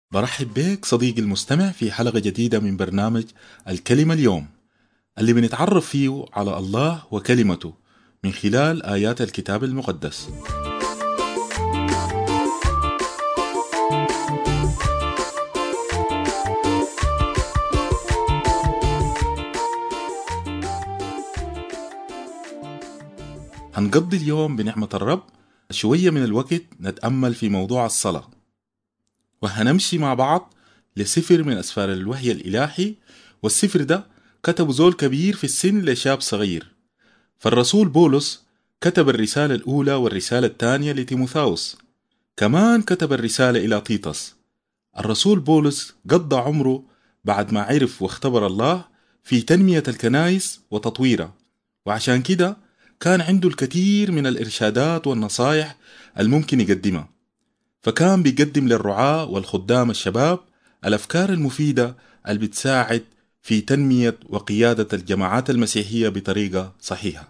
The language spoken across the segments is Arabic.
برحب بك صديقي المستمع في حلقة جديدة من برنامج الكلمة اليوم، اللي بنتعرف فيه على الله وكلمته من خلال آيات الكتاب المقدس. هنقضي اليوم بنعمة الرب شوية من الوقت نتأمل في موضوع الصلاة، وهنمشي مع بعض لسفر من أسفار الوحي الإلهي. والسفر ده كتبه زول كبير في السن لشاب صغير. فالرسول بولس كتب الرسالة الأولى والرسالة الثانية لتيموثاوس، كمان كتب الرسالة إلى تيتس. الرسول بولس قضى عمره بعد ما عرف واختبر الله في تنمية الكنائس وتطويرها، وعشان كده كان عنده الكثير من الإرشادات والنصائح الممكن يقدمها. فكان بيقدم للرعاة والخدام الشباب الأفكار المفيدة اللي بتساعد في تنمية وقيادة الجماعات المسيحية بطريقة صحيحة.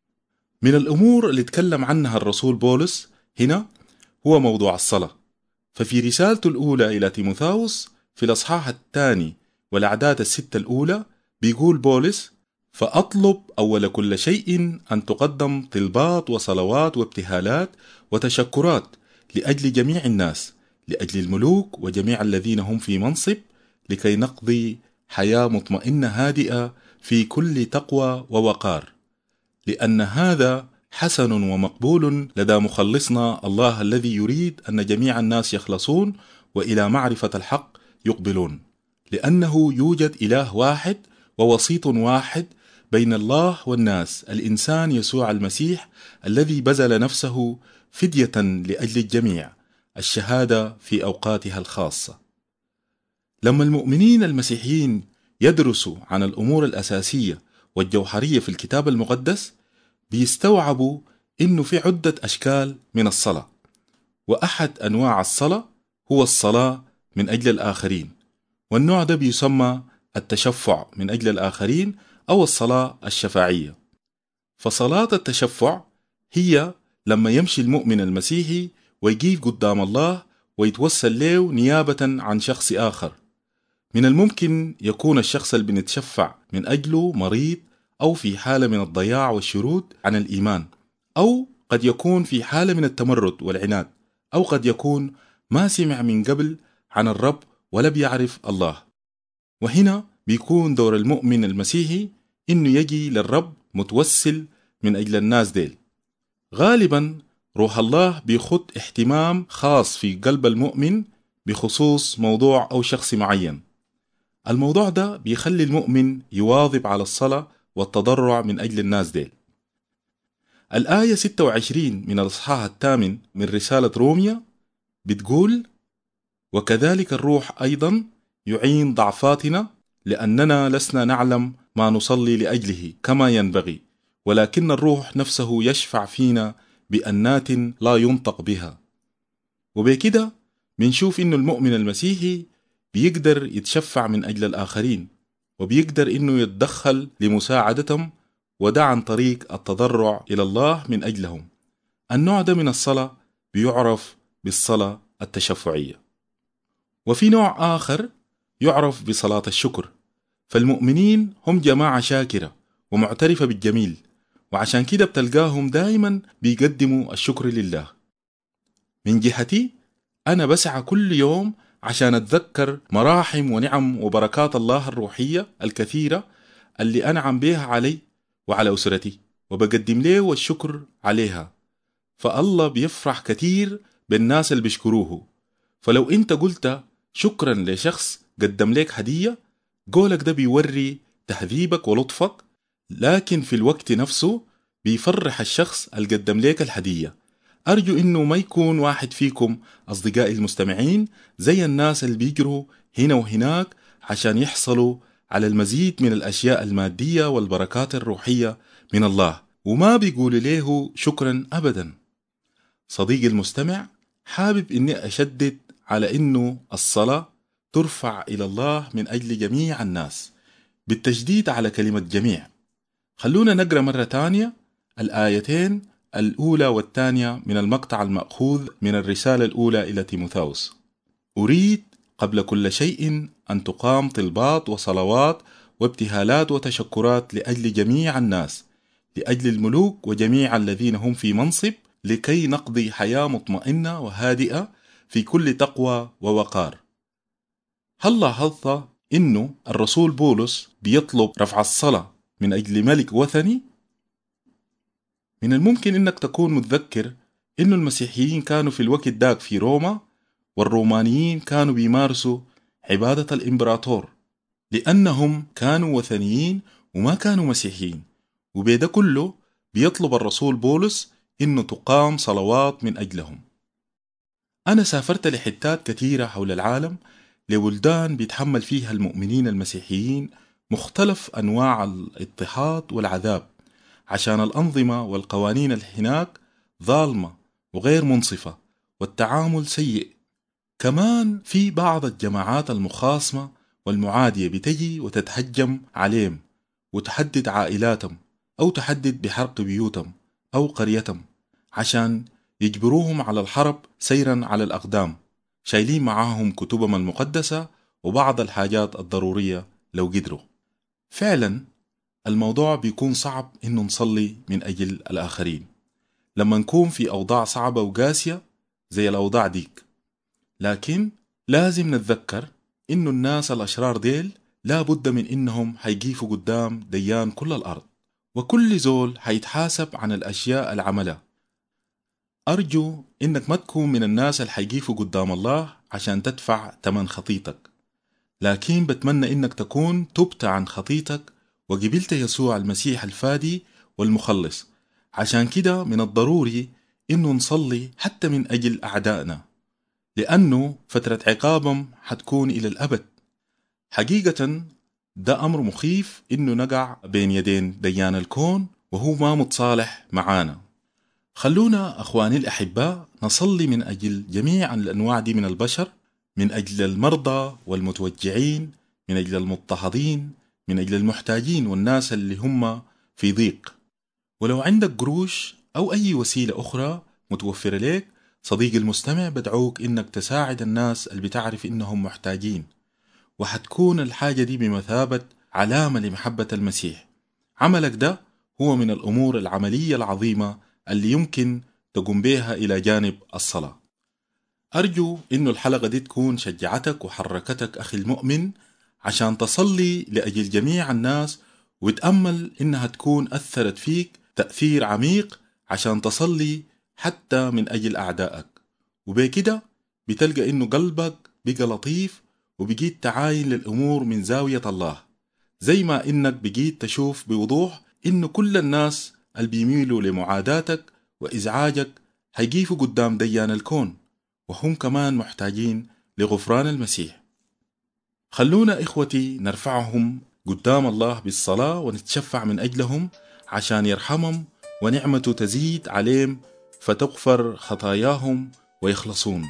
من الأمور اللي تكلم عنها الرسول بولس هنا هو موضوع الصلاة. ففي رسالته الأولى إلى تيموثاوس في الأصحاح الثاني والأعداد الستة الأولى بيقول بولس: فأطلب أول كل شيء أن تقدم طلبات وصلوات وابتهالات وتشكرات لأجل جميع الناس، لأجل الملوك وجميع الذين هم في منصب، لكي نقضي حياة مطمئنة هادئة في كل تقوى ووقار، لأن هذا حسن ومقبول لدى مخلصنا الله، الذي يريد أن جميع الناس يخلصون وإلى معرفة الحق يقبلون، لأنه يوجد إله واحد ووسيط واحد بين الله والناس، الإنسان يسوع المسيح، الذي بذل نفسه فدية لأجل الجميع، الشهادة في أوقاتها الخاصة. لما المؤمنين المسيحيين يدرسوا عن الأمور الأساسية والجوهرية في الكتاب المقدس بيستوعبوا إنه في عدة أشكال من الصلاة، وأحد أنواع الصلاة هو الصلاة من أجل الآخرين، والنوع ده بيسمى التشفع من أجل الآخرين أو الصلاة الشفاعية. فصلاة التشفع هي لما يمشي المؤمن المسيحي ويقيف قدام الله ويتوسل له نيابة عن شخص آخر. من الممكن يكون الشخص اللي بنتشفع من أجله مريض، أو في حالة من الضياع والشرود عن الإيمان، أو قد يكون في حالة من التمرد والعناد، أو قد يكون ما سمع من قبل عن الرب ولا بيعرف الله. وهنا بيكون دور المؤمن المسيحي إنه يجي للرب متوسل من أجل الناس ديل. غالبا روح الله بيخط اهتمام خاص في قلب المؤمن بخصوص موضوع أو شخص معين. الموضوع ده بيخلي المؤمن يواظب على الصلاة والتضرع من أجل الناس ديل. الآية 26 من الإصحاح الثامن من رسالة روميا بتقول: وكذلك الروح أيضا يعين ضعفاتنا، لأننا لسنا نعلم ما نصلي لأجله كما ينبغي، ولكن الروح نفسه يشفع فينا بأنات لا ينطق بها. وبكده بنشوف إنه المؤمن المسيحي بيقدر يتشفع من أجل الآخرين، وبيقدر إنه يتدخل لمساعدتهم، وده عن طريق التضرع إلى الله من أجلهم. النوع ده من الصلاة بيعرف بالصلاة التشفعية. وفي نوع آخر يعرف بصلاة الشكر. فالمؤمنين هم جماعة شاكرة ومعترفة بالجميل، وعشان كده بتلقاهم دائما بيقدموا الشكر لله. من جهتي أنا بسعى كل يوم عشان أتذكر مراحم ونعم وبركات الله الروحية الكثيرة اللي أنعم بها علي وعلى أسرتي، وبقدم له الشكر عليها. فالله بيفرح كثير بالناس اللي بيشكروه. فلو أنت قلت شكرا لشخص قدم لك هدية، قولك ده بيوري تهذيبك ولطفك، لكن في الوقت نفسه بيفرح الشخص اللي قدم لك الهدية. أرجو إنه ما يكون واحد فيكم أصدقائي المستمعين زي الناس اللي بيجروا هنا وهناك عشان يحصلوا على المزيد من الأشياء المادية والبركات الروحية من الله، وما بيقولوا له شكرا أبدا. صديقي المستمع، حابب إني أشدد على إنه الصلاة ترفع إلى الله من أجل جميع الناس، بالتشديد على كلمة جميع. خلونا نقرأ مرة تانية الآيتين الأولى والثانية من المقطع المأخوذ من الرسالة الأولى إلى تيموثاوس. أريد قبل كل شيء أن تقام طلبات وصلوات وابتهالات وتشكرات لأجل جميع الناس، لأجل الملوك وجميع الذين هم في منصب، لكي نقضي حياة مطمئنة وهادئة في كل تقوى ووقار. هل لاحظت إنه الرسول بولس بيطلب رفع الصلاة من أجل ملك وثني؟ من الممكن إنك تكون متذكر إنه المسيحيين كانوا في الوقت داك في روما، والرومانيين كانوا بيمارسوا عبادة الإمبراطور لأنهم كانوا وثنيين وما كانوا مسيحيين. وبيده كله بيطلب الرسول بولس إنه تقام صلوات من أجلهم. أنا سافرت لحتات كثيرة حول العالم، لبلدان بيتحمل فيها المؤمنين المسيحيين مختلف أنواع الاضطهاد والعذاب، عشان الأنظمة والقوانين اللي هناك ظالمة وغير منصفة والتعامل سيء. كمان في بعض الجماعات المخاصمة والمعادية بتجي وتتهجم عليهم وتحدد عائلاتهم أو تحدد بحرق بيوتهم أو قريتهم عشان يجبروهم على الحرب سيرا على الأقدام، شايلين معاهم كتبهم المقدسة وبعض الحاجات الضرورية لو قدروا. فعلا الموضوع بيكون صعب إنه نصلي من أجل الآخرين لما نكون في أوضاع صعبة وقاسية زي الأوضاع ديك، لكن لازم نتذكر إنه الناس الأشرار ديل لا بد من إنهم حيقيفوا قدام ديان كل الأرض، وكل زول حيتحاسب عن الأشياء العملة. أرجو إنك ما تكون من الناس اللي حيقيفوا قدام الله عشان تدفع تمن خطيتك، لكن بتمنى إنك تكون تبت عن خطيتك وقبلت يسوع المسيح الفادي والمخلص. عشان كده من الضروري إنه نصلي حتى من أجل أعدائنا، لأنه فترة عقابهم حتكون إلى الأبد. حقيقة ده أمر مخيف إنه نقع بين يدين ديان الكون وهو ما متصالح معانا. خلونا أخواني الأحباء نصلي من أجل جميع الأنواع دي من البشر، من أجل المرضى والمتوجعين، من أجل المضطهدين، من أجل المحتاجين والناس اللي هم في ضيق. ولو عندك قروش أو أي وسيلة أخرى متوفرة لك صديقي المستمع، بدعوك إنك تساعد الناس اللي بتعرف إنهم محتاجين، وحتكون الحاجة دي بمثابة علامة لمحبة المسيح. عملك ده هو من الأمور العملية العظيمة اللي يمكن تقوم بها إلى جانب الصلاة. أرجو إنه الحلقة دي تكون شجعتك وحركتك أخي المؤمن عشان تصلي لأجل جميع الناس، وتأمل إنها تكون أثرت فيك تأثير عميق عشان تصلي حتى من أجل أعدائك. وبكده بتلقى إنه قلبك بقى لطيف وبقيت تعاين للأمور من زاوية الله، زي ما إنك بقيت تشوف بوضوح إنه كل الناس اللي بيميلوا لمعاداتك وإزعاجك هيقيفوا قدام ديان الكون، وهم كمان محتاجين لغفران المسيح. خلونا إخوتي نرفعهم قدام الله بالصلاة ونتشفع من أجلهم عشان يرحمهم ونعمته تزيد عليهم فتغفر خطاياهم ويخلصون.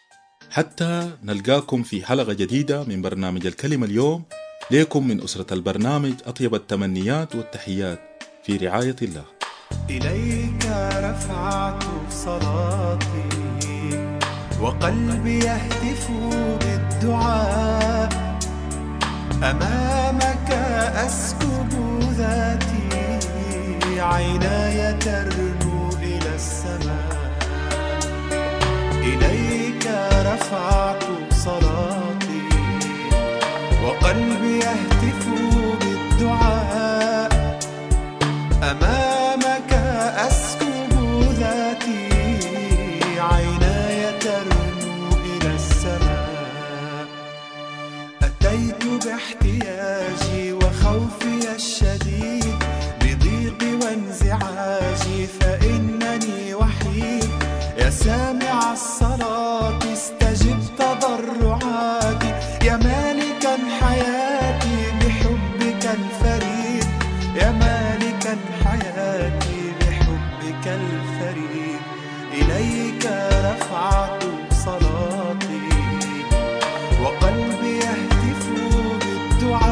حتى نلقاكم في حلقة جديدة من برنامج الكلمة اليوم. ليكم من أسرة البرنامج أطيب التمنيات والتحيات في رعاية الله. إليك رفعت صلاتي وقلبي يهتف بالدعاء، أمامك أسكب ذاتي، عيناي ترنو إلى السماء. إليك رفعت صلاتي وقلبي يهتف بالدعاء، أمامك أسكب ذاتي، عيناي ترنو إلى السماء. أتيت باحتياجي وخوفي الشديد، بضيقي وانزعاجي فإنني وحيد. يا سامع الصلاة استجب تضرعاتي، يا مالكا حياتي بحبك الفريد، يا مالكا حياتي بحبك الفريد. إليك رفعت صلاتي وقلبي يهتف بالدعاء،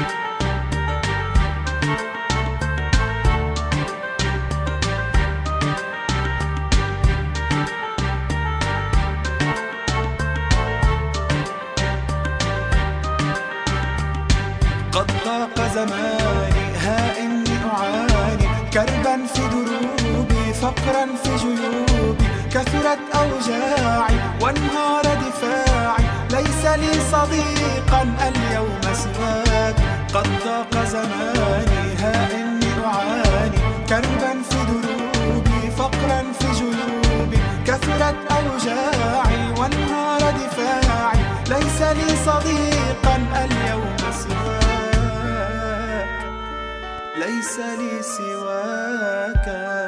قد ضاق زماني ها إني أعاني كربا في دروبي فقرا في جيوبي كثرت أوجاعي وانهار دفاعي ليس لي صديقا اليوم سواك. قد ضاق زماني ها إني أعاني كربا في دروبي فقرا في جيوبي كثرت أوجاعي وانهار دفاعي ليس لي صديقا اليوم سواك. ليس لي سواك.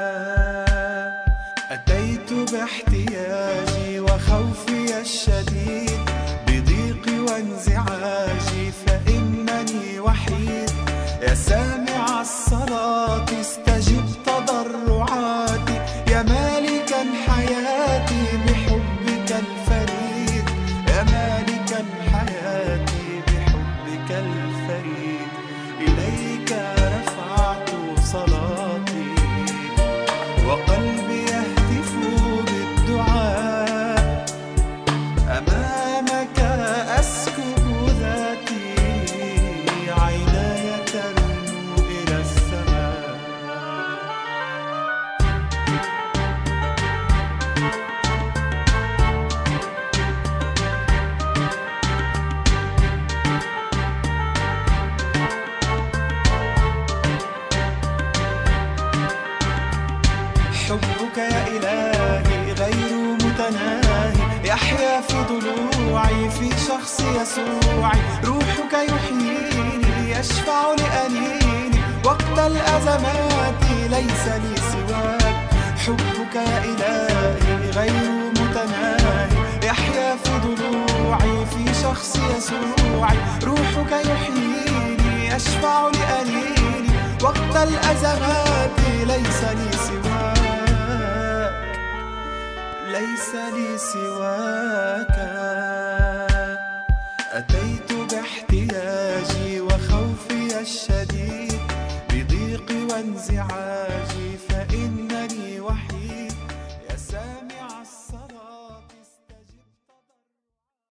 أتيت باحتياجي وخوفي الشديد بضيقي وانزعاجي فإنني وحيد. يا سامع الصلاة استجب تضرعاتي يا مالكا حياتي بحبك الفريد. يا مالكا حياتي بحبك الفريد. إليك رفعت صلاتي وقلبي يهتف بالدعاء. أمامك أسكب ذاتي عيناي ترنو إلى السماء. حبك يا إلهي غير متناهي يحيا في ضلوعي في شخص يسوعي. روحك يحييني يشفع لأنيني وقت الأزمات ليس لي سواك. حبك يا إلهي غير متناهي يحيا في ضلوعي في شخص يسوعي. روحك يحييني يشفع لأنيني وقت الأزمات ليس لي سواك. ليس لي سواك. أتيت باحتياجي وخوفي الشديد